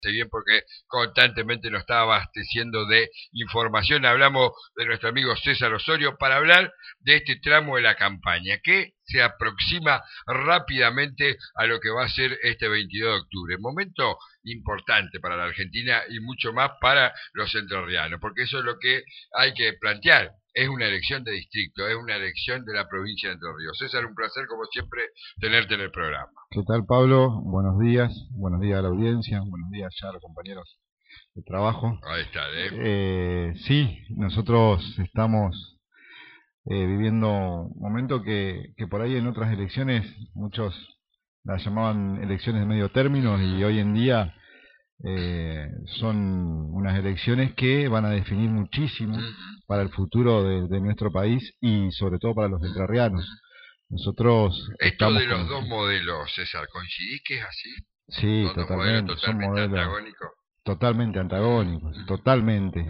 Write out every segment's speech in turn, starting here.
bien porque constantemente nos está abasteciendo de información. Hablamos de nuestro amigo César Osorio para hablar de este tramo de la campaña que se aproxima rápidamente a lo que va a ser este 22 de octubre. Momento importante para la Argentina y mucho más para los entrerrianos, porque eso es lo que hay que plantear. Es una elección de distrito, es una elección de la provincia de Entre Ríos. César, un placer como siempre tenerte en el programa. ¿Qué tal, Pablo? Buenos días a la audiencia, buenos días ya a los compañeros de trabajo. Ahí está, Sí, nosotros estamos viviendo un momento que por ahí en otras elecciones muchos las llamaban elecciones de medio término y hoy en día son unas elecciones que van a definir muchísimo para el futuro de nuestro país y sobre todo para los entrerrianos. Nosotros Esto de los dos modelos, César, ¿coincidís que es así? Sí, ¿Son totalmente. Son modelos antagónicos? Totalmente antagónicos, totalmente.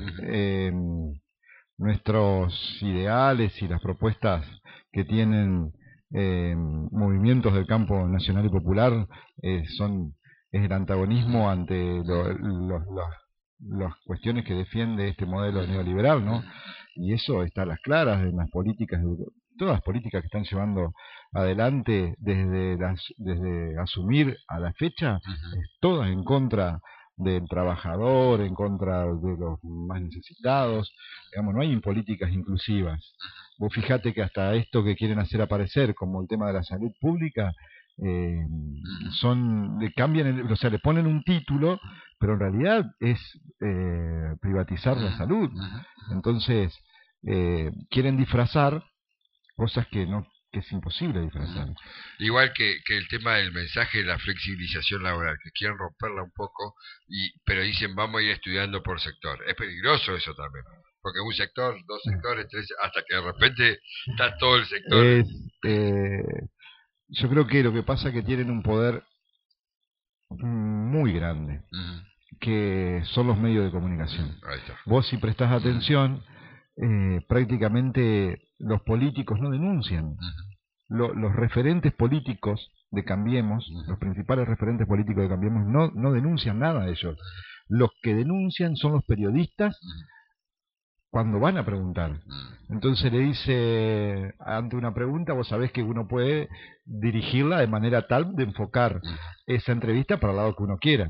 Nuestros ideales y las propuestas que tienen movimientos del campo nacional y popular son es el antagonismo ante las cuestiones que defiende este modelo neoliberal, ¿no? Y eso está a las claras en las políticas, todas las políticas que están llevando adelante desde asumir a la fecha, todas en contra del trabajador, en contra de los más necesitados. Digamos, no hay políticas inclusivas. Vos fijate que hasta esto que quieren hacer aparecer como el tema de la salud pública, le cambian, o sea, le ponen un título, pero en realidad es privatizar la salud. Entonces, quieren disfrazar cosas que es imposible disfrazar. Igual que el tema del mensaje de la flexibilización laboral, que quieren romperla un poco, pero dicen vamos a ir estudiando por sector. Es peligroso eso también, porque un sector, dos sectores, tres, hasta que de repente está todo el sector. Yo creo que lo que pasa es que tienen un poder muy grande, que son los medios de comunicación. Vos si prestás atención, prácticamente los políticos no denuncian. Los referentes políticos de Cambiemos, los principales referentes políticos de Cambiemos, no denuncian nada de ellos. Los que denuncian son los periodistas cuando van a preguntar. Entonces le dice, ante una pregunta, vos sabés que uno puede dirigirla de manera tal de enfocar esa entrevista para el lado que uno quiera.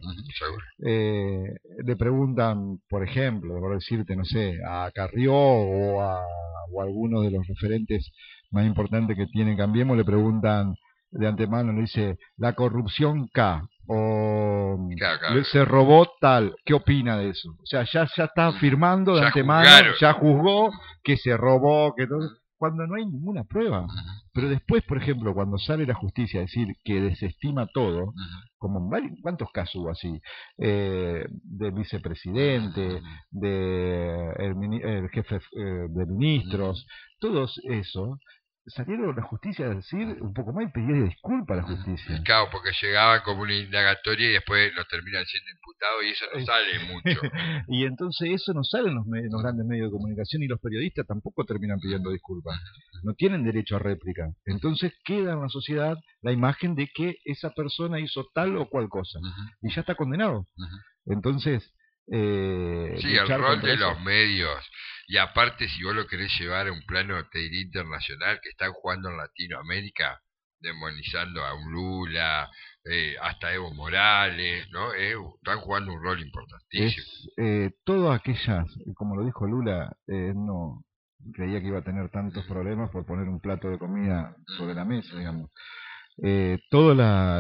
Le preguntan, por ejemplo, por decirte, no sé, a Carrió o a alguno de los referentes más importantes que tiene Cambiemos, le preguntan de antemano, le dice, la corrupción K, o se robó tal, ¿qué opina de eso? O sea, ya está afirmando de antemano, ya juzgó que se robó, que todo, cuando no hay ninguna prueba. Pero después, por ejemplo, cuando sale la justicia a decir que desestima todo, como ¿cuántos casos hubo así? Del vicepresidente, de el jefe de ministros, todos eso, salieron la justicia a decir un poco más y pedir disculpas a la justicia. Claro, porque llegaban como una indagatoria y después los terminan siendo imputados y eso no sale mucho. Y entonces eso no sale en los grandes medios de comunicación y los periodistas tampoco terminan pidiendo disculpas. No tienen derecho a réplica. Entonces queda en la sociedad la imagen de que esa persona hizo tal o cual cosa y ya está condenado. Entonces, sí, el rol de los medios. Y aparte, si vos lo querés llevar a un plano, te diría, internacional, que están jugando en Latinoamérica, demonizando a un Lula, hasta Evo Morales, ¿no? Están jugando un rol importantísimo. Todas aquellas, como lo dijo Lula, no creía que iba a tener tantos problemas por poner un plato de comida sobre la mesa, digamos. Todos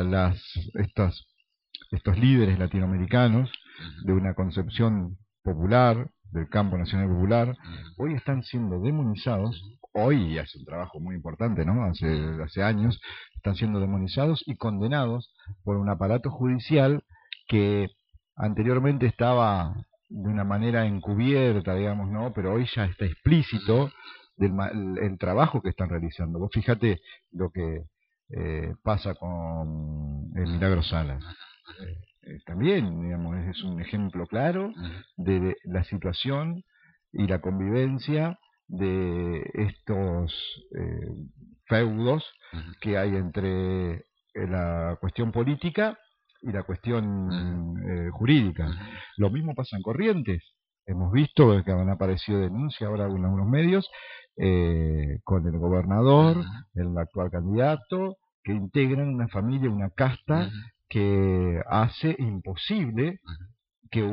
estos líderes latinoamericanos de una concepción popular, del campo nacional popular, hoy están siendo demonizados, hoy hace un trabajo muy importante, ¿no? Hace años, están siendo demonizados y condenados por un aparato judicial que anteriormente estaba de una manera encubierta, digamos, ¿no? Pero hoy ya está explícito el trabajo que están realizando. Vos fíjate lo que pasa con el Milagro Salas. También, digamos, es un ejemplo claro de la situación y la convivencia de estos feudos que hay entre la cuestión política y la cuestión jurídica. Lo mismo pasa en Corrientes. Hemos visto que han aparecido denuncias ahora en algunos medios con el gobernador, el actual candidato, que integran una familia, una casta que hace imposible que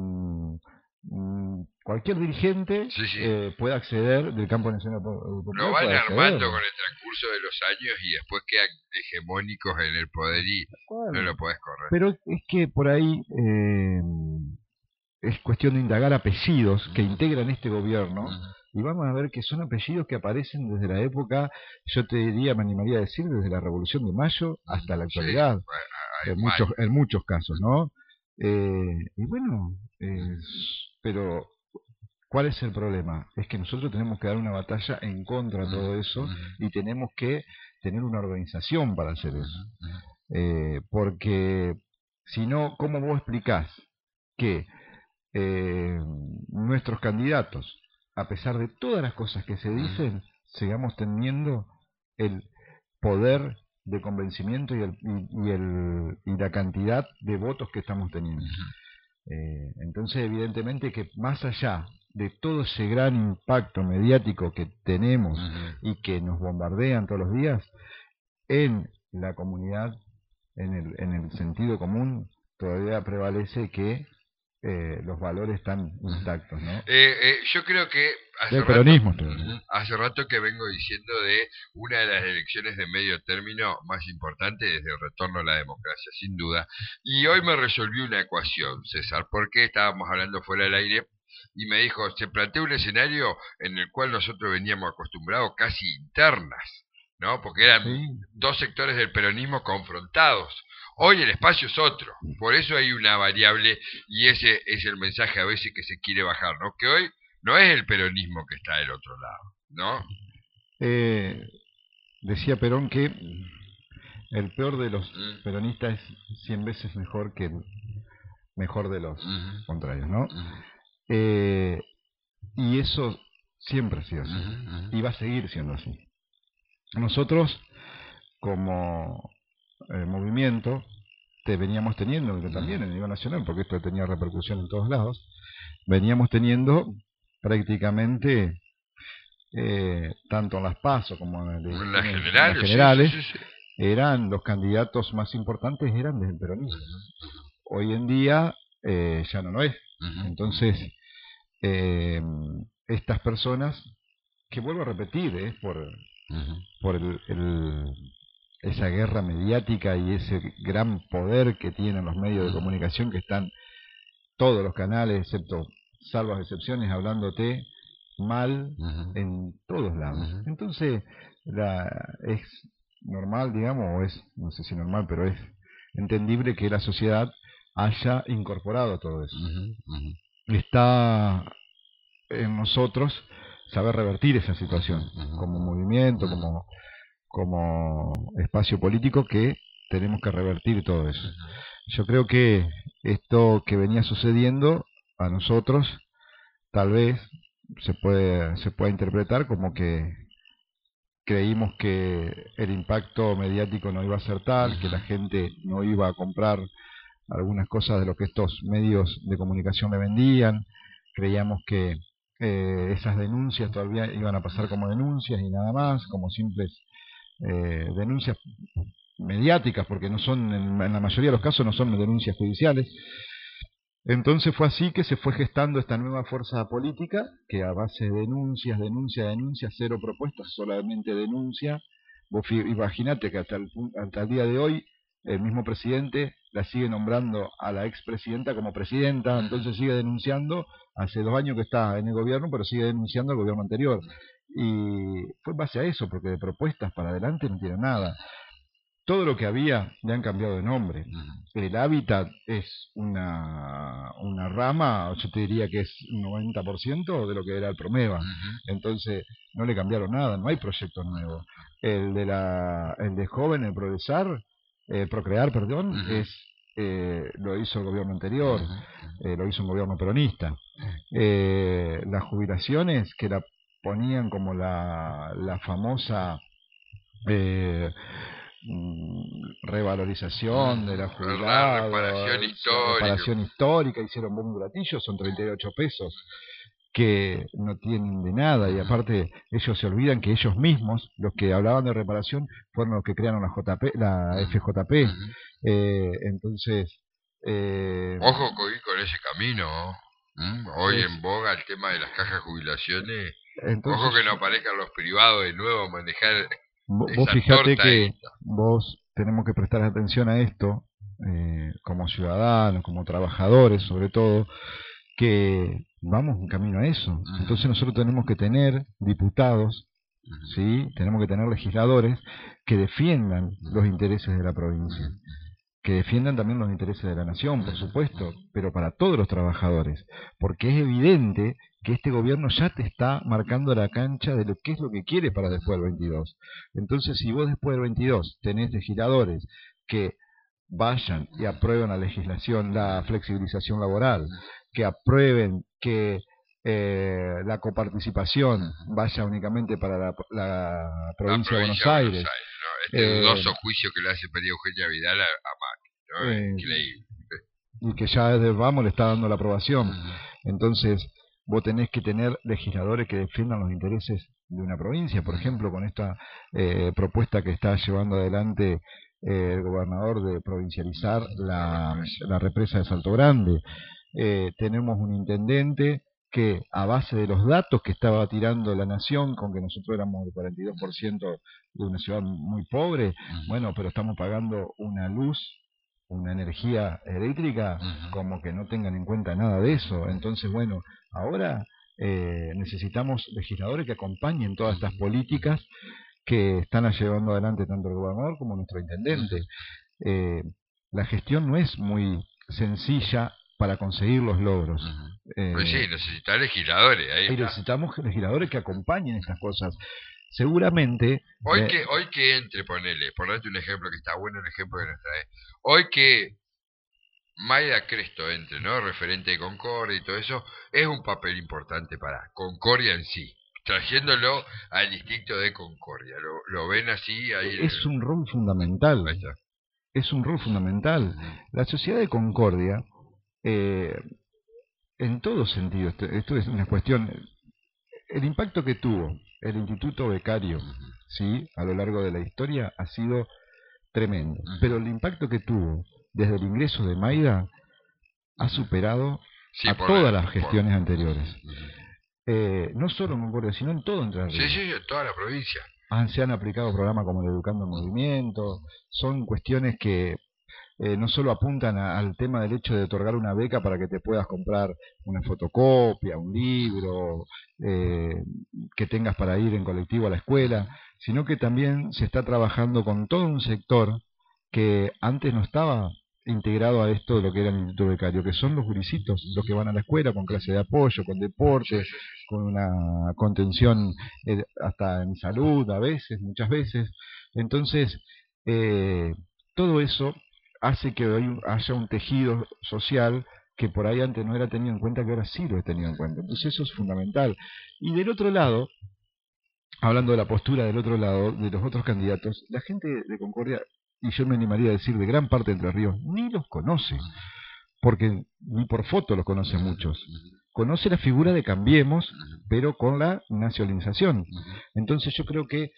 cualquier dirigente pueda acceder del campo nacional popular. Lo van armando con el transcurso de los años y después quedan hegemónicos en el poder y no lo podés correr. Pero es que por ahí es cuestión de indagar apellidos que integran este gobierno y vamos a ver que son apellidos que aparecen desde la época, yo te diría, me animaría a decir, desde la Revolución de Mayo hasta la actualidad, en muchos casos, ¿no? Y bueno, pero ¿cuál es el problema? Es que nosotros tenemos que dar una batalla en contra de todo eso y tenemos que tener una organización para hacer eso. Porque si no, ¿cómo vos explicás que nuestros candidatos, a pesar de todas las cosas que se dicen, sigamos teniendo el poder de convencimiento y la cantidad de votos que estamos teniendo? Entonces, evidentemente que más allá de todo ese gran impacto mediático que tenemos y que nos bombardean todos los días, en la comunidad, en el sentido común, todavía prevalece que los valores están intactos, ¿no? Yo creo que hace rato que vengo diciendo de una de las elecciones de medio término más importantes desde el retorno a la democracia, sin duda. Y hoy me resolvió una ecuación, César, porque estábamos hablando fuera del aire y me dijo, se plantea un escenario en el cual nosotros veníamos acostumbrados casi internas, ¿no? Porque eran dos sectores del peronismo confrontados. Hoy el espacio es otro, por eso hay una variable y ese es el mensaje a veces que se quiere bajar, ¿no? Que hoy no es el peronismo que está del otro lado, ¿no? Decía Perón que el peor de los peronistas es 100 veces mejor que el mejor de los contrarios, ¿no? Y eso siempre ha sido así y va a seguir siendo así. Nosotros, como movimiento, veníamos teniendo, que también a nivel nacional, porque esto tenía repercusión en todos lados, veníamos teniendo prácticamente tanto en las PASO como en las generales, eran los candidatos más importantes, eran del peronismo. Hoy en día ya no lo es. Entonces, estas personas, que vuelvo a repetir, por esa guerra mediática y ese gran poder que tienen los medios de comunicación, que están todos los canales, excepto salvas excepciones, hablándote mal en todos lados. Entonces, es normal, digamos, o es, no sé si normal, pero es entendible que la sociedad haya incorporado todo eso. Está en nosotros saber revertir esa situación, como movimiento, como espacio político, que tenemos que revertir todo eso. Yo creo que esto que venía sucediendo a nosotros tal vez se puede interpretar como que creímos que el impacto mediático no iba a ser tal, que la gente no iba a comprar algunas cosas de lo que estos medios de comunicación le vendían. Creíamos que esas denuncias todavía iban a pasar como denuncias y nada más, como simples denuncias mediáticas, porque no son, en la mayoría de los casos no son denuncias judiciales. Entonces fue así que se fue gestando esta nueva fuerza política, que a base de denuncias, cero propuestas, solamente denuncia. Vos imaginate que hasta el día de hoy el mismo presidente la sigue nombrando a la expresidenta como presidenta, entonces sigue denunciando. Hace 2 años que está en el gobierno, pero sigue denunciando al gobierno anterior. Y fue en base a eso, porque de propuestas para adelante no tiene nada. Todo lo que había le han cambiado de nombre. El hábitat es una rama, yo te diría que es un 90% de lo que era el Promeva. Entonces no le cambiaron nada, no hay proyecto nuevo. El de joven, el Procrear, lo hizo el gobierno anterior, lo hizo un gobierno peronista. Las jubilaciones, que la ponían como la famosa revalorización de la jubilada, reparación histórica, hicieron bombo y platillo, son 38 pesos que no tienen de nada, y aparte ellos se olvidan que ellos mismos, los que hablaban de reparación, fueron los que crearon la FJP. Entonces ojo con ese camino. Hoy en boga el tema de las cajas de jubilaciones. Entonces, ojo que no aparezcan los privados de nuevo a manejar vos fijate que vos tenemos que prestar atención a esto, como ciudadanos, como trabajadores sobre todo, que vamos en camino a eso. Entonces nosotros tenemos que tener diputados, ¿sí? Tenemos que tener legisladores que defiendan los intereses de la provincia, que defiendan también los intereses de la nación, por supuesto, pero para todos los trabajadores, porque es evidente que este gobierno ya te está marcando la cancha de lo que es lo que quiere para después del 22. Entonces, si vos después del 22 tenés legisladores que vayan y aprueben la legislación, la flexibilización laboral, que aprueben que la coparticipación vaya únicamente para la provincia de Buenos Aires, ¿no? Este dudoso juicio que le hace María Eugenia Vidal a Macri, ¿no? Increíble. Y que ya desde Vamos le está dando la aprobación. Entonces vos tenés que tener legisladores que defiendan los intereses de una provincia, por ejemplo, con esta propuesta que está llevando adelante el gobernador de provincializar la represa de Salto Grande. Tenemos un intendente que, a base de los datos que estaba tirando la nación, con que nosotros éramos el 42% de una ciudad muy pobre, bueno, pero estamos pagando una luz, una energía eléctrica, como que no tengan en cuenta nada de eso. Entonces, bueno, ahora necesitamos legisladores que acompañen todas estas políticas que están llevando adelante tanto el gobernador como nuestro intendente. La gestión no es muy sencilla para conseguir los logros. Pues sí, necesitamos legisladores. Ahí necesitamos legisladores que acompañen estas cosas. Seguramente... Hoy que entre, ponerte un ejemplo que está bueno, el ejemplo que nos trae. Hoy que Mayda Cresto entre, ¿no? Referente de Concordia y todo eso, es un papel importante para Concordia en sí, trayéndolo al distrito de Concordia. ¿Lo ven así? Ahí es un rol fundamental. Es un rol fundamental. La sociedad de Concordia, en todo sentido, esto es una cuestión, el impacto que tuvo el Instituto Becario, ¿sí?, a lo largo de la historia ha sido tremendo, pero el impacto que tuvo desde el ingreso de Mayda ha superado a todas las gestiones anteriores. No solo en Concordia, sino en todo Entre Ríos. Sí, en toda la provincia. Se han aplicado programas como el Educando en Movimiento, son cuestiones que no solo apuntan al tema del hecho de otorgar una beca para que te puedas comprar una fotocopia, un libro, que tengas para ir en colectivo a la escuela, sino que también se está trabajando con todo un sector que antes no estaba integrado a esto de lo que era el Instituto Becario, que son los gurisitos, los que van a la escuela con clase de apoyo, con deporte, con una contención hasta en salud a veces, muchas veces. Entonces, todo eso hace que hoy haya un tejido social que por ahí antes no era tenido en cuenta, que ahora sí lo he tenido en cuenta. Entonces eso es fundamental. Y del otro lado, hablando de la postura del otro lado, de los otros candidatos, la gente de Concordia, y yo me animaría a decir de gran parte de Entre Ríos, ni los conoce, porque ni por foto los conoce muchos. Conoce la figura de Cambiemos, pero con la nacionalización. Entonces yo creo que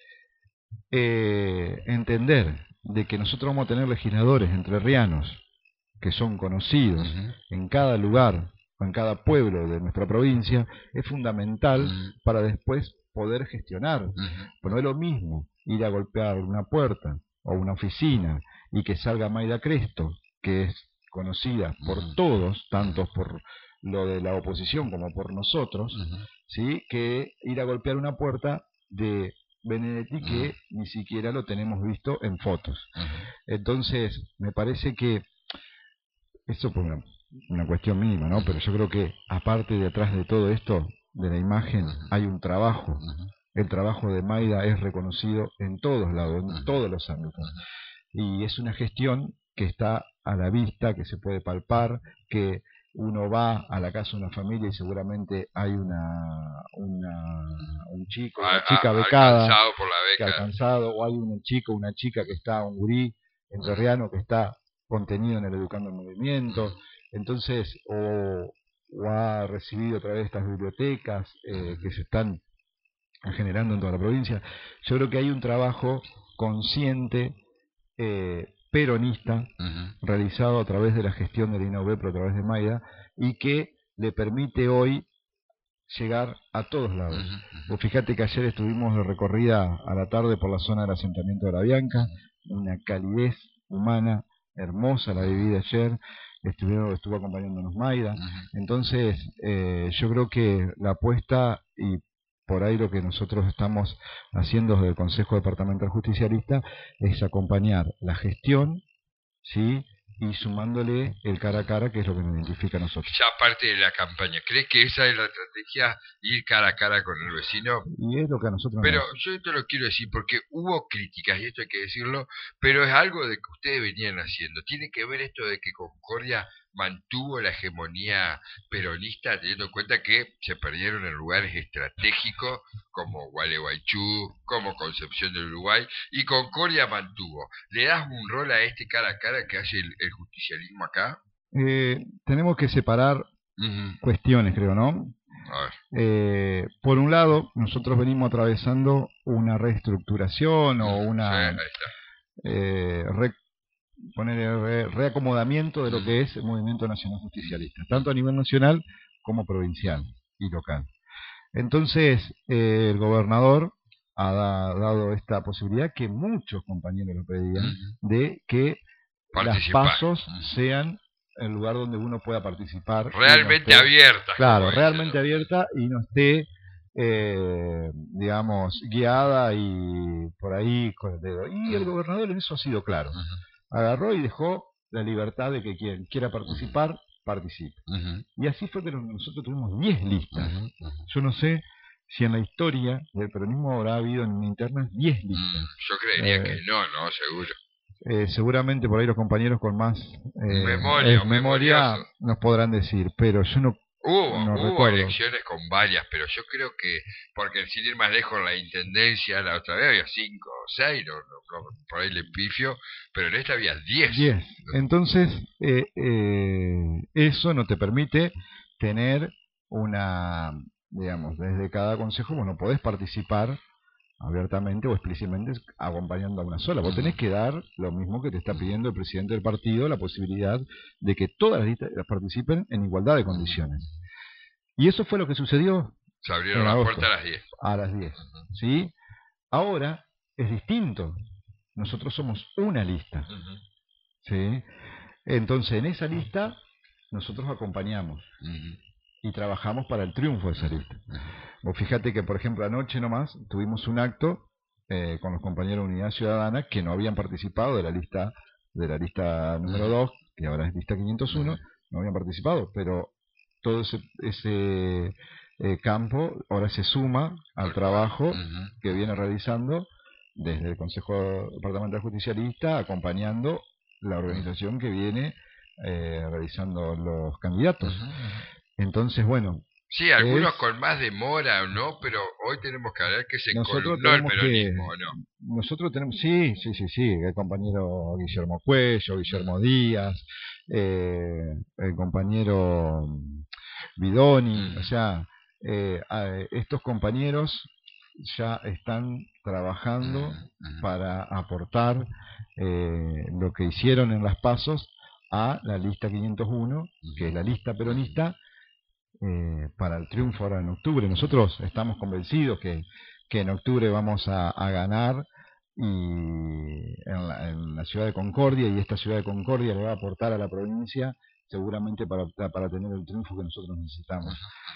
entender de que nosotros vamos a tener legisladores entrerrianos que son conocidos en cada lugar o en cada pueblo de nuestra provincia es fundamental para después poder gestionar. Pues no es lo mismo ir a golpear una puerta o una oficina y que salga Mayda Cresto, que es conocida por todos, tanto por lo de la oposición como por nosotros, ¿sí?, que ir a golpear una puerta de Benedetti, que ni siquiera lo tenemos visto en fotos. Entonces, me parece que eso por una cuestión mínima, ¿no? Pero yo creo que aparte de atrás de todo esto, de la imagen, hay un trabajo. El trabajo de Mayda es reconocido en todos lados, en todos los ámbitos. Y es una gestión que está a la vista, que se puede palpar, que uno va a la casa de una familia y seguramente hay un chico, una chica becada, alcanzado por la que beca. alcanzado, o hay un chico, una chica que está, un gurí entrerriano que está contenido en el Educando en Movimiento, entonces, o ha recibido a través de estas bibliotecas que se están generando en toda la provincia. Yo creo que hay un trabajo consciente, peronista, realizado a través de la gestión de la INAUB, pero a través de Maida, y que le permite hoy llegar a todos lados. Vos fíjate que ayer estuvimos de recorrida a la tarde por la zona del asentamiento de La Bianca, una calidez humana hermosa la viví de ayer, estuvo acompañándonos Maida. Entonces yo creo que la apuesta, y por ahí lo que nosotros estamos haciendo desde el Consejo Departamental Justicialista, es acompañar la gestión, ¿sí?, y sumándole el cara a cara, que es lo que nos identifica a nosotros. Ya parte de la campaña. ¿Crees que esa es la estrategia, ir cara a cara con el vecino? Y es lo que a nosotros Pero yo esto lo quiero decir porque hubo críticas, y esto hay que decirlo, pero es algo de que ustedes venían haciendo. Tiene que ver esto de que Concordia mantuvo la hegemonía peronista, teniendo en cuenta que se perdieron en lugares estratégicos como Gualeguaychú, como Concepción del Uruguay, y Concordia mantuvo. ¿Le das un rol a este cara a cara que hace el justicialismo acá? Tenemos que separar cuestiones, creo, ¿no? Por un lado, nosotros venimos atravesando una reestructuración o una reacomodamiento de lo que es el Movimiento Nacional Justicialista, tanto a nivel nacional como provincial y local. Entonces, el gobernador ha dado esta posibilidad, que muchos compañeros lo pedían, de que las pasos sean el lugar donde uno pueda participar. Realmente abierta. Claro, realmente abierta, y no esté, digamos, guiada y por ahí con el dedo. Y el gobernador en eso ha sido claro. Agarró y dejó la libertad de que quien quiera participar, participe. Y así fue que nosotros tuvimos 10 listas. Yo no sé si en la historia del peronismo habrá habido en internas 10 listas. Yo creería que no, seguro. Seguramente por ahí los compañeros con más memoria nos podrán decir, pero yo no Hubo elecciones con varias, pero yo creo que, porque sin ir más lejos, la intendencia, la otra vez había 5 o 6, por ahí le pifio, pero en esta había 10. Entonces, eso no te permite tener una, digamos, desde cada consejo vos no podés participar abiertamente o explícitamente acompañando a una sola. Vos tenés que dar lo mismo que te está pidiendo el presidente del partido, la posibilidad de que todas las listas participen en igualdad de condiciones. Y eso fue lo que sucedió. Se abrieron la puerta a las 10. A las 10. ¿Sí? Ahora es distinto. Nosotros somos una lista. ¿Sí? Entonces, en esa lista nosotros acompañamos y trabajamos para el triunfo de esa lista. Vos fíjate que, por ejemplo, anoche nomás tuvimos un acto con los compañeros de Unidad Ciudadana que no habían participado de la lista número 2, que ahora es lista 501, no habían participado, pero todo ese campo ahora se suma al trabajo que viene realizando desde el Consejo Departamental Justicialista, acompañando la organización que viene realizando los candidatos. Entonces, bueno, sí, algunos con más demora o no, pero hoy tenemos que hablar que se columnó el peronismo, ¿no? Nosotros tenemos, sí, el compañero Guillermo Cuello, Guillermo Díaz, el compañero Bidoni, o sea, estos compañeros ya están trabajando para aportar lo que hicieron en las pasos a la lista 501, que es la lista peronista, para el triunfo ahora en octubre. Nosotros estamos convencidos que en octubre vamos a ganar, y en la ciudad de Concordia, y esta ciudad de Concordia le va a aportar a la provincia seguramente para tener el triunfo que nosotros necesitamos.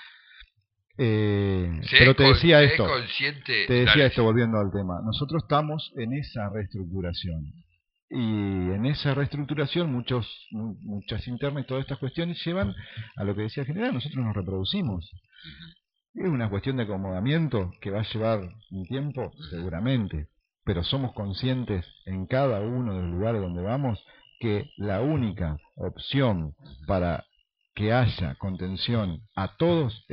Pero te decía esto, volviendo al tema, nosotros estamos en esa reestructuración. Y en esa reestructuración muchas internas y todas estas cuestiones llevan a lo que decía el general: nosotros nos reproducimos. Es una cuestión de acomodamiento que va a llevar un tiempo, seguramente, pero somos conscientes en cada uno de los lugares donde vamos que la única opción para que haya contención a todos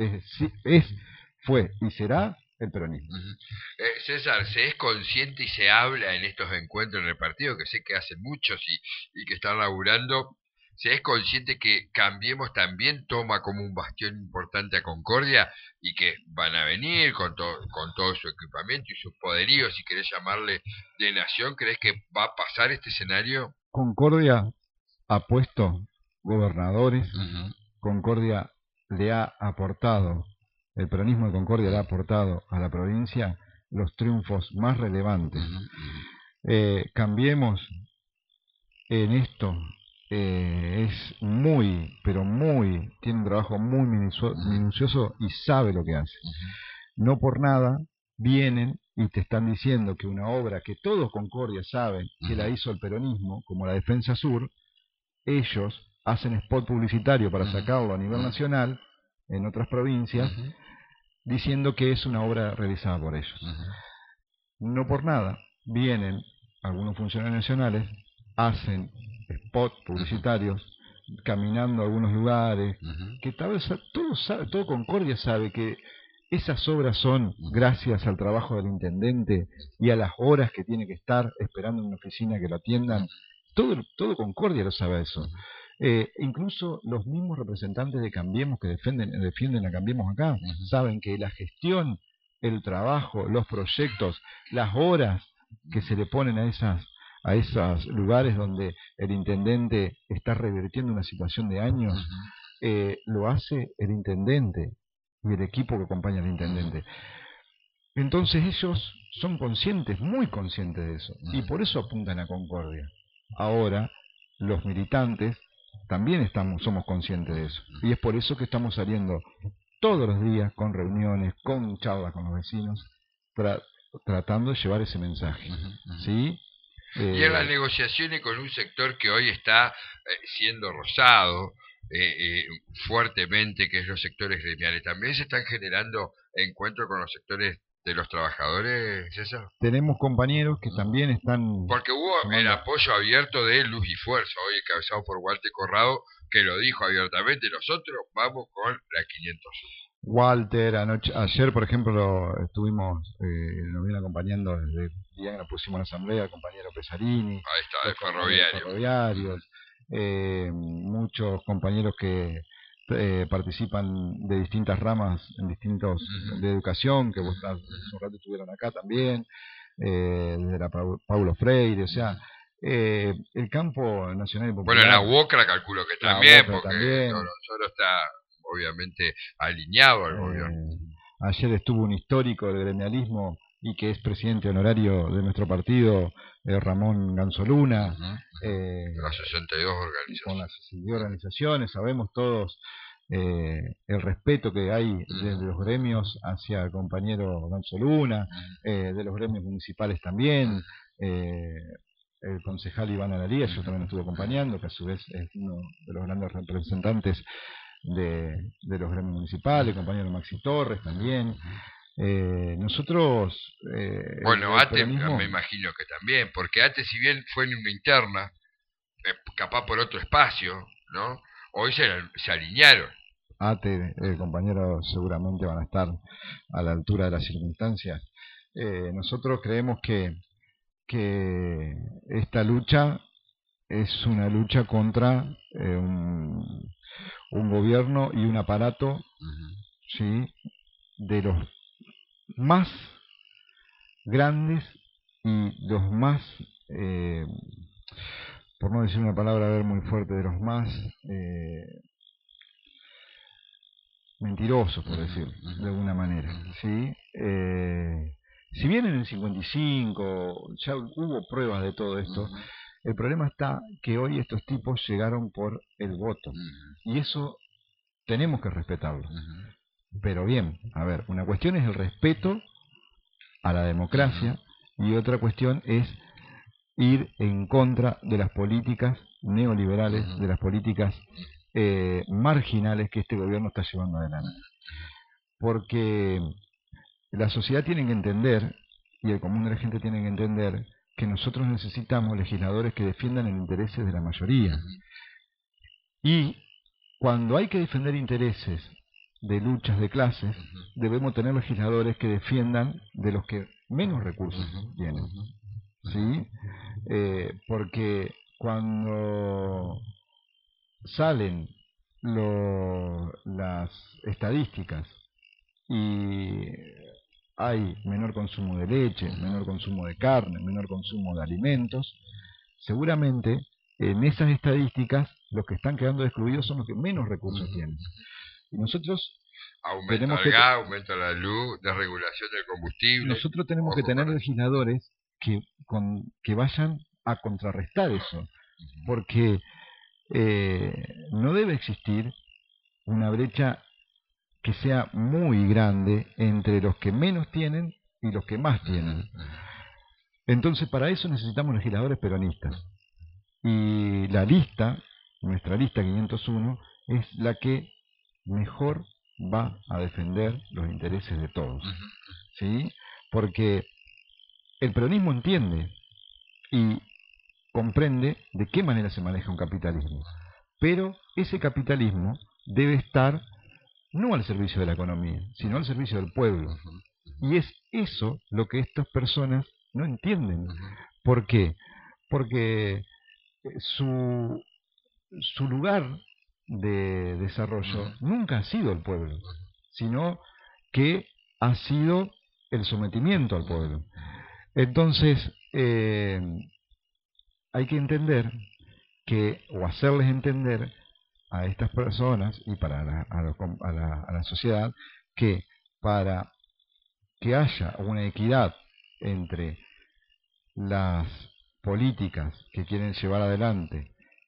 fue y será el peronismo. César, ¿se es consciente y se habla en estos encuentros en el partido, que sé que hacen muchos y que están laburando? ¿Se es consciente que Cambiemos también toma como un bastión importante a Concordia y que van a venir con todo su equipamiento y sus poderíos, si querés llamarle, de nación? ¿Crees que va a pasar este escenario? Concordia ha puesto gobernadores, Concordia le ha aportado, el peronismo de Concordia le ha aportado a la provincia los triunfos más relevantes. Cambiemos en esto, es muy, pero muy, tiene un trabajo muy minucioso y sabe lo que hace. No por nada vienen y te están diciendo que una obra que todos Concordia saben que la hizo el peronismo, como la Defensa Sur, ellos hacen spot publicitario para sacarlo a nivel nacional en otras provincias, diciendo que es una obra realizada por ellos. No por nada vienen algunos funcionarios nacionales, hacen spot publicitarios, caminando a algunos lugares, que tal vez todo Concordia sabe que esas obras son gracias al trabajo del intendente y a las horas que tiene que estar esperando en una oficina que lo atiendan. Todo Concordia lo sabe eso. Incluso los mismos representantes de Cambiemos que defienden a Cambiemos acá, saben que la gestión, el trabajo, los proyectos, las horas que se le ponen a esos lugares donde el intendente está revirtiendo una situación de años, lo hace el intendente y el equipo que acompaña al intendente. Entonces ellos son conscientes, muy conscientes de eso, y por eso apuntan a Concordia. Ahora, los militantes también somos conscientes de eso, y es por eso que estamos saliendo todos los días con reuniones, con charlas con los vecinos, tratando de llevar ese mensaje. ¿Sí? Y en las negociaciones con un sector que hoy está siendo rozado fuertemente, que es los sectores gremiales, ¿también se están generando encuentros con los sectores de los trabajadores, César? Tenemos compañeros que también están... Porque hubo el apoyo abierto de Luz y Fuerza, hoy encabezado por Walter Corrado, que lo dijo abiertamente: nosotros vamos con la 501. Walter, ayer por ejemplo estuvimos, nos viene acompañando desde el día que nos pusimos en la asamblea, el compañero Pesarini, ahí está, de ferroviarios, muchos compañeros que participan de distintas ramas en distintos de educación, que vos hace un rato estuvieron acá también, desde la Paulo Freire, o sea, el campo nacional y popular. Bueno, la UOCRA calculo que también, porque solo está obviamente alineado al gobierno. Ayer estuvo un histórico del gremialismo y que es presidente honorario de nuestro partido, Ramón Ganzoluna, de las 62 organizaciones. Con las 62 organizaciones, sabemos todos el respeto que hay desde los gremios hacia el compañero Ganzoluna, de los gremios municipales también, el concejal Iván Alaría, yo también estuve acompañando, que a su vez es uno de los grandes representantes de los gremios municipales, el compañero Maxi Torres también. Nosotros... bueno, ATE me imagino que también, porque ATE, si bien fue en una interna, capaz por otro espacio, ¿no? Hoy se alinearon. ATE, compañeros seguramente van a estar a la altura de las circunstancias. Nosotros creemos que esta lucha es una lucha contra un gobierno y un aparato, ¿sí?, de los más grandes y los más, por no decir una palabra muy fuerte, de los más mentirosos, por decirlo de alguna manera, ¿sí? Si bien en el 55 ya hubo pruebas de todo esto, el problema está que hoy estos tipos llegaron por el voto, y eso tenemos que respetarlo. Pero bien, a ver, una cuestión es el respeto a la democracia y otra cuestión es ir en contra de las políticas neoliberales, de las políticas marginales que este gobierno está llevando adelante. Porque la sociedad tiene que entender, y el común de la gente tiene que entender, que nosotros necesitamos legisladores que defiendan los intereses de la mayoría. Y cuando hay que defender intereses de luchas de clases, debemos tener legisladores que defiendan de los que menos recursos tienen. ¿Sí? Porque cuando salen las estadísticas y hay menor consumo de leche, menor consumo de carne, menor consumo de alimentos, seguramente en esas estadísticas los que están quedando excluidos son los que menos recursos tienen. Y nosotros aumento del gas, aumento de la luz, desregulación del combustible. Nosotros tenemos que tener legisladores que vayan a contrarrestar eso, porque no debe existir una brecha que sea muy grande entre los que menos tienen y los que más tienen. Entonces, para eso necesitamos legisladores peronistas. Y la lista, nuestra lista 501, es la que mejor va a defender los intereses de todos. ¿Sí? Porque el peronismo entiende y comprende de qué manera se maneja un capitalismo. Pero ese capitalismo debe estar no al servicio de la economía, sino al servicio del pueblo. Y es eso lo que estas personas no entienden. ¿Por qué? Porque su lugar de desarrollo nunca ha sido el pueblo, sino que ha sido el sometimiento al pueblo. Entonces, hay que entender o hacerles entender a estas personas y para la sociedad que para que haya una equidad entre las políticas que quieren llevar adelante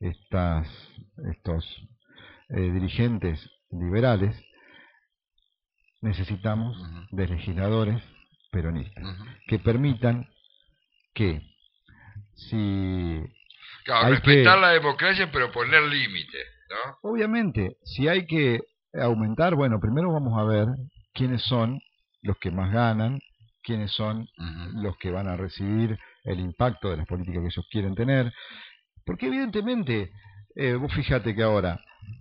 estos dirigentes liberales, necesitamos de legisladores peronistas que permitan que claro, respetar la democracia pero poner límites, ¿no? Obviamente, si hay que aumentar, bueno, primero vamos a ver quiénes son los que más ganan, quiénes son los que van a recibir el impacto de las políticas que ellos quieren tener, porque evidentemente, vos fíjate que ahora,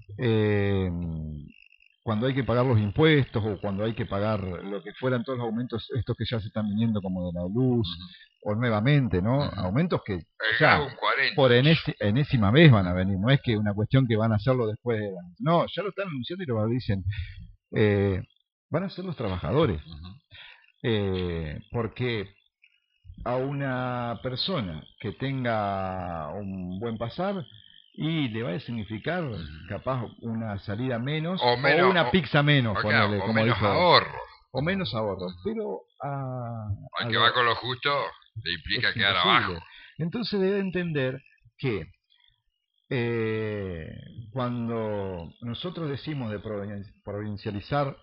cuando hay que pagar los impuestos o cuando hay que pagar lo que fueran todos los aumentos, estos que ya se están viniendo como de la luz, o nuevamente, ¿no? Aumentos que ya por enésima vez van a venir, no es que una cuestión que van a hacerlo después de... No, ya lo están anunciando y lo dicen, van a ser los trabajadores, porque a una persona que tenga un buen pasar y le va a significar capaz una salida menos o una pizza menos, ponele, o menos ahorro. O menos ahorro, pero al que va con lo justo le implica quedar abajo. Entonces debe entender que cuando nosotros decimos de provincializar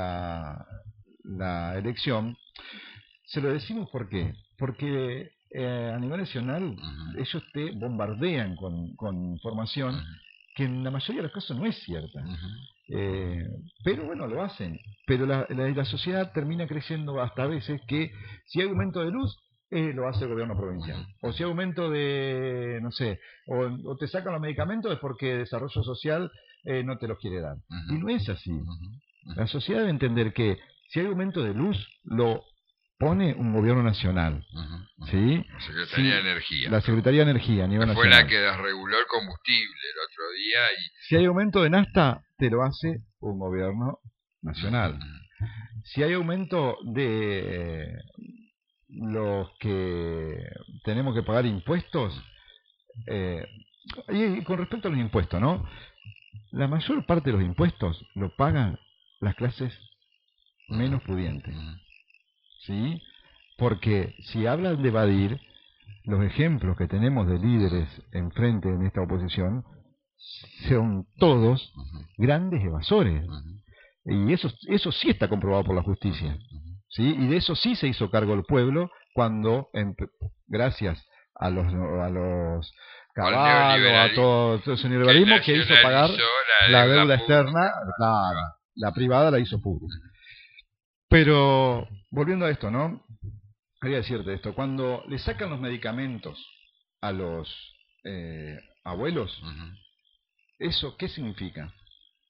la elección, se lo decimos ¿por qué? Porque a nivel nacional ellos te bombardean con información que en la mayoría de los casos no es cierta. Pero bueno, lo hacen. Pero la sociedad termina creyendo hasta a veces que si hay aumento de luz, lo hace el gobierno provincial. O si hay aumento de, no sé, o te sacan los medicamentos es porque desarrollo social no te los quiere dar. Y no es así. La sociedad debe entender que si hay aumento de luz, lo pone un gobierno nacional. ¿Sí? La Secretaría de Energía. La Secretaría de Energía a nivel nacional. Fue la que desreguló el combustible el otro día. Si hay aumento de nafta, te lo hace un gobierno nacional. Si hay aumento de los que tenemos que pagar impuestos, y con respecto a los impuestos, ¿no? La mayor parte de los impuestos lo pagan las clases menos pudientes. ¿Sí? Porque si hablan de evadir, los ejemplos que tenemos de líderes enfrente en esta oposición son todos grandes evasores. Y eso sí está comprobado por la justicia. ¿Sí? Y de eso sí se hizo cargo el pueblo cuando, gracias a los Caballo, a todo ese neoliberalismo que hizo pagar la deuda externa, la privada la hizo pública. Pero, volviendo a esto, ¿no? Quería decirte esto, cuando le sacan los medicamentos a los abuelos, ¿eso qué significa?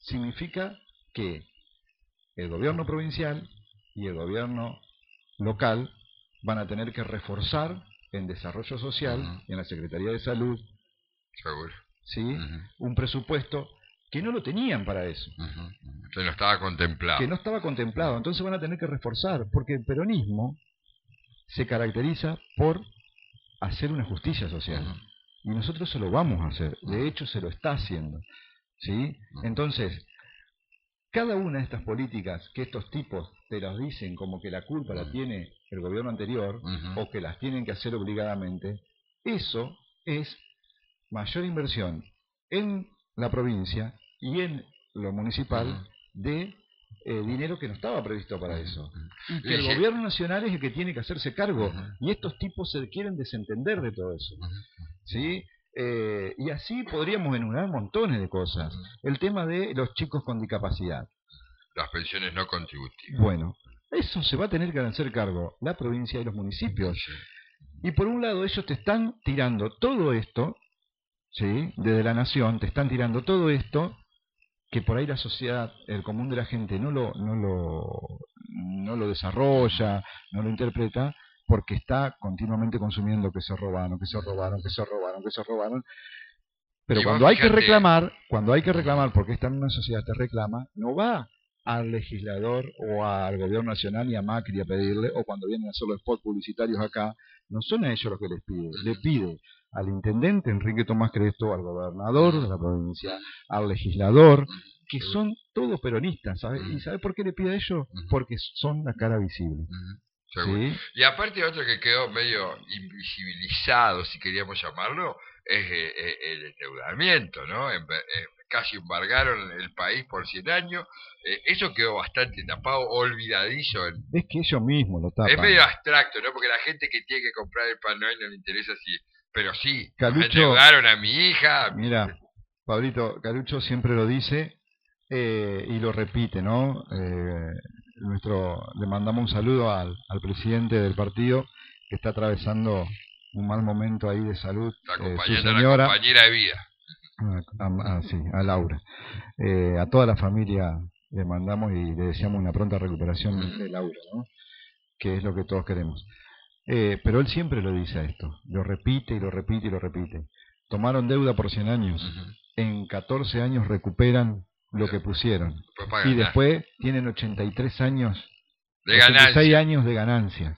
significa que el gobierno provincial y el gobierno local van a tener que reforzar en desarrollo social, en la Secretaría de Salud, seguro, ¿sí? Un presupuesto que no lo tenían para eso. Que no estaba contemplado. Que no estaba contemplado. Entonces van a tener que reforzar, porque el peronismo se caracteriza por hacer una justicia social. Y nosotros se lo vamos a hacer. De hecho, se lo está haciendo. ¿Sí? Entonces, cada una de estas políticas que estos tipos te las dicen como que la culpa la tiene el gobierno anterior, o que las tienen que hacer obligadamente, eso es mayor inversión en la provincia y en lo municipal de dinero que no estaba previsto para eso. Y que el gobierno nacional es el que tiene que hacerse cargo. Y estos tipos se quieren desentender de todo eso. ¿Sí? Y así podríamos enumerar montones de cosas. El tema de los chicos con discapacidad. Las pensiones no contributivas. Bueno, eso se va a tener que hacer cargo la provincia y los municipios. Y por un lado ellos te están tirando todo esto, ¿sí? Desde la nación te están tirando todo esto que por ahí la sociedad, el común de la gente no lo desarrolla, no lo interpreta, porque está continuamente consumiendo que se robaron, que se robaron, que se robaron, que se robaron. Pero cuando hay que reclamar, porque esta misma sociedad te reclama, no va al legislador o al gobierno nacional y a Macri a pedirle, o cuando vienen a hacer los spots publicitarios acá, no son a ellos los que les pide, le pide al intendente Enrique Tomás Cresto, al gobernador de la provincia, al legislador, que son todos peronistas, ¿sabes? ¿Y sabe por qué le pide a ellos? Porque son la cara visible. ¿Sí? Y aparte otro que quedó medio invisibilizado, si queríamos llamarlo, es el endeudamiento, ¿no? Casi embargaron el país por 100 años, eso quedó bastante tapado, olvidadizo. Es que ellos mismos lo tapan. Es medio abstracto, ¿no? Porque la gente que tiene que comprar el pan no le interesa si... Pero sí, Calucho, endeudaron a mi hija. Mira, Pablito, Calucho siempre lo dice y lo repite, ¿no? Le mandamos un saludo al presidente del partido que está atravesando un mal momento ahí de salud. Su señora, la compañera de vida. Sí, a Laura. A toda la familia le mandamos y le deseamos una pronta recuperación de Laura, ¿no? Que es lo que todos queremos. Pero él siempre lo dice a esto, lo repite y lo repite y lo repite. Tomaron deuda por 100 años, en 14 años recuperan lo que pusieron, y después tienen 83 años, de 86 años de ganancia,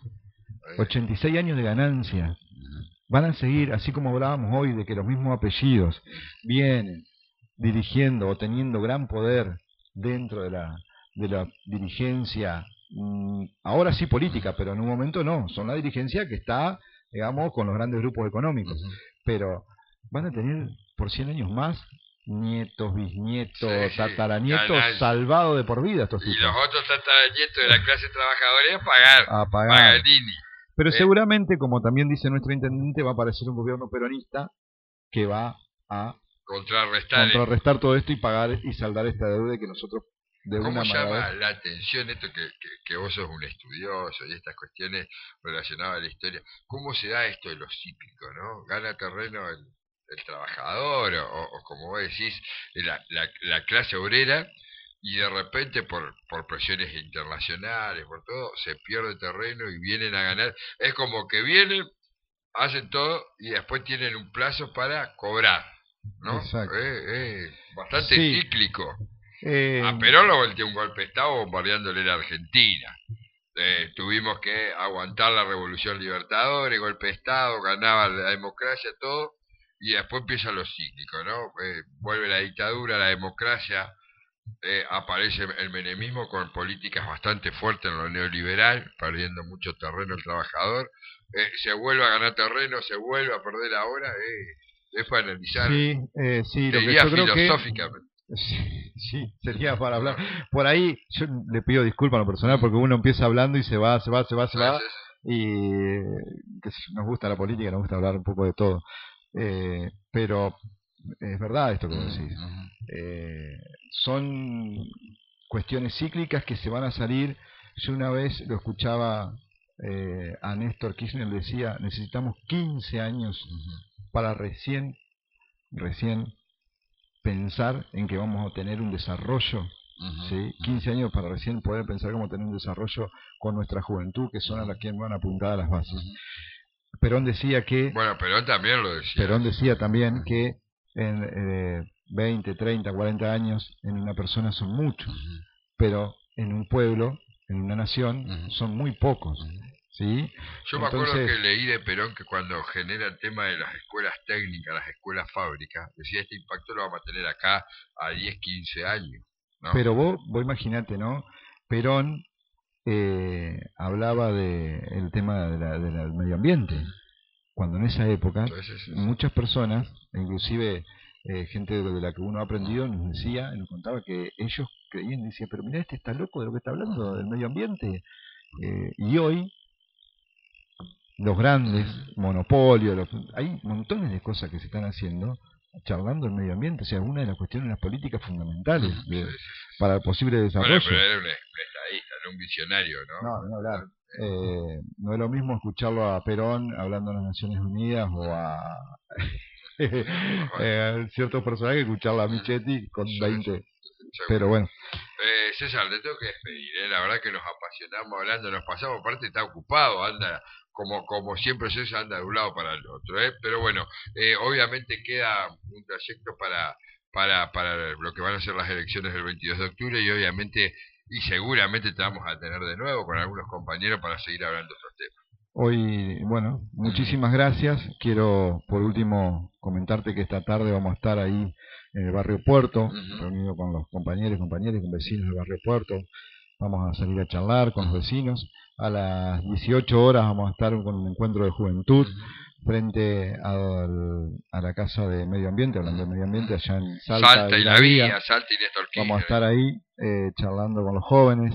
86 años de ganancia. Van a seguir, así como hablábamos hoy, de que los mismos apellidos vienen dirigiendo o teniendo gran poder dentro de la dirigencia, ahora sí política, pero en un momento no, son la dirigencia que está, digamos, con los grandes grupos económicos, pero van a tener por 100 años más nietos, bisnietos, tataranietos salvados de por vida estos tipos. Y los otros tataranietos de la clase trabajadora a pagar. Pero seguramente, como también dice nuestro intendente, va a aparecer un gobierno peronista que va a contrarrestar todo esto y pagar y saldar esta deuda que nosotros de una manera... ¿Cómo llama la atención esto que vos sos un estudioso y estas cuestiones relacionadas a la historia? ¿Cómo se da esto de los cíclicos, no? Gana terreno el trabajador o como vos decís, la clase obrera, y de repente por presiones internacionales, por todo, se pierde terreno y vienen a ganar. Es como que vienen, hacen todo y después tienen un plazo para cobrar, ¿no? Es bastante cíclico. A Perón lo volteó un golpe de Estado bombardeándole la Argentina. Tuvimos que aguantar la Revolución Libertadora, golpe de Estado, ganaba la democracia, todo, y después empiezan los cíclicos, ¿no? Vuelve la dictadura, la democracia, aparece el menemismo con políticas bastante fuertes en lo neoliberal, perdiendo mucho terreno el trabajador, se vuelve a ganar terreno, se vuelve a perder ahora, es para analizar, sí, lo que yo creo filosóficamente. Sí, sería para hablar. Por ahí yo le pido disculpas a lo personal porque uno empieza hablando y se va, y que nos gusta la política, nos gusta hablar un poco de todo. Pero es verdad esto que vos decís. Son cuestiones cíclicas que se van a salir. Yo una vez lo escuchaba a Néstor Kirchner, decía, necesitamos 15 años para recién pensar en que vamos a tener un desarrollo, ¿sí? 15 años para recién poder pensar cómo tener un desarrollo con nuestra juventud, que son a las que van apuntadas las bases. Perón decía que... Bueno, Perón también lo decía. Perón decía también que en 20, 30, 40 años en una persona son muchos, pero en un pueblo, en una nación, son muy pocos. ¿Sí? Yo me acuerdo que leí de Perón que cuando genera el tema de las escuelas técnicas, las escuelas fábricas, decía este impacto lo vamos a tener acá a 10, 15 años, ¿no? Pero vos imaginate, ¿no? Perón hablaba del tema del medio ambiente, cuando en esa época muchas personas, inclusive gente de la que uno ha aprendido, nos decía, nos contaba que ellos creían, decían, pero mira, este está loco de lo que está hablando del medio ambiente. Y hoy los grandes monopolios, hay montones de cosas que se están haciendo charlando del medio ambiente, o sea, una de las cuestiones, las políticas fundamentales para el posible desarrollo. Bueno, pero era un estadista, no un visionario, ¿no? No, no hablar. No es lo mismo escucharlo a Perón hablando de las Naciones Unidas o a ciertos personajes que escucharlo a Michetti con 20. Pero bueno. César, te tengo que despedir, la verdad que nos apasionamos hablando, nos pasamos, aparte está ocupado, anda como siempre César anda de un lado para el otro, pero bueno, obviamente queda un trayecto para lo que van a ser las elecciones del 22 de octubre y obviamente y seguramente te vamos a tener de nuevo con algunos compañeros para seguir hablando de otros temas. Hoy, bueno, muchísimas gracias. Quiero por último comentarte que esta tarde vamos a estar ahí en el barrio Puerto, reunido con los compañeros, con vecinos del barrio Puerto. Vamos a salir a charlar con los vecinos. A las 18 horas vamos a estar con un encuentro de juventud frente a la Casa de Medio Ambiente, hablando de medio ambiente, allá en Salta y la Vía, Salta y Néstor Kirchner. Vamos a estar ahí charlando con los jóvenes.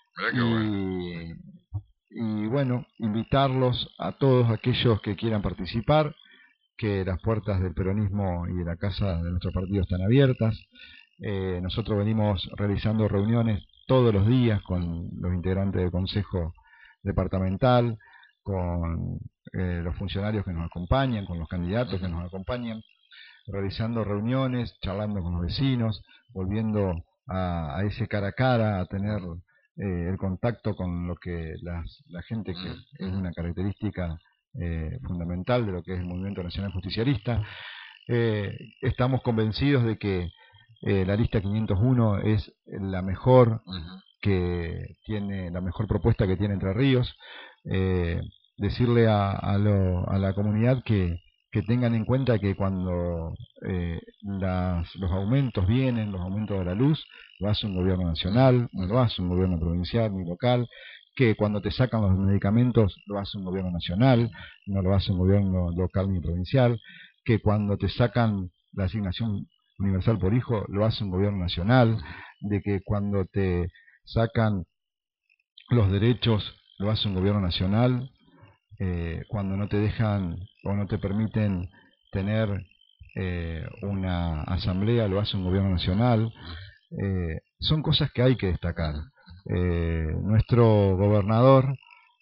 Y bueno, invitarlos a todos aquellos que quieran participar, que las puertas del peronismo y de la casa de nuestro partido están abiertas. Nosotros venimos realizando reuniones todos los días con los integrantes del Consejo Departamental, con los funcionarios que nos acompañan, con los candidatos que nos acompañan, realizando reuniones, charlando con los vecinos, volviendo a ese cara a cara, a tener el contacto con lo que la gente, que es una característica fundamental de lo que es el Movimiento Nacional Justicialista. Estamos convencidos de que la lista 501 es la mejor que tiene, la mejor propuesta que tiene Entre Ríos. Decirle a la comunidad que tengan en cuenta que cuando los aumentos vienen, los aumentos de la luz, lo hace un gobierno nacional, no lo hace un gobierno provincial ni local, que cuando te sacan los medicamentos lo hace un gobierno nacional, no lo hace un gobierno local ni provincial, que cuando te sacan la asignación universal por hijo lo hace un gobierno nacional, de que cuando te sacan los derechos lo hace un gobierno nacional, cuando no te dejan o no te permiten tener una asamblea lo hace un gobierno nacional. Son cosas que hay que destacar. Nuestro gobernador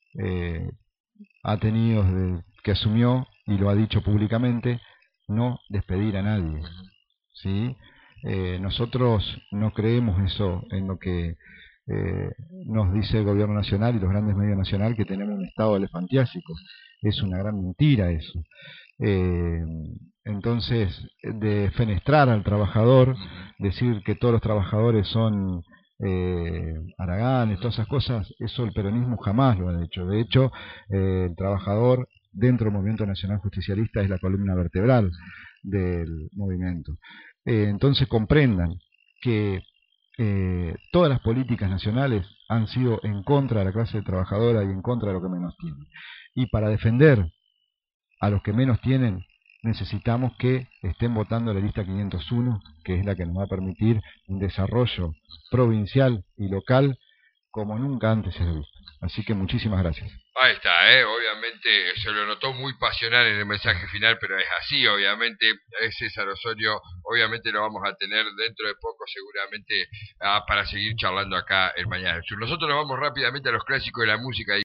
ha tenido desde que asumió, y lo ha dicho públicamente, no despedir a nadie, ¿sí? Nosotros no creemos eso en lo que nos dice el gobierno nacional y los grandes medios nacionales, que tenemos un estado elefantiásico. Es una gran mentira eso. Entonces, de fenestrar al trabajador, decir que todos los trabajadores son haraganes, todas esas cosas, eso el peronismo jamás lo ha hecho. De hecho, el trabajador dentro del Movimiento Nacional Justicialista es la columna vertebral del movimiento. Entonces comprendan que todas las políticas nacionales han sido en contra de la clase trabajadora y en contra de lo que menos tienen. Y para defender a los que menos tienen, necesitamos que estén votando la lista 501, que es la que nos va a permitir un desarrollo provincial y local como nunca antes se ha visto. Así que muchísimas gracias. Ahí está, obviamente se lo notó muy pasional en el mensaje final, pero es así, obviamente, es César Osorio, obviamente lo vamos a tener dentro de poco seguramente para seguir charlando acá en Mañana del Sur. Nosotros nos vamos rápidamente a los clásicos de la música.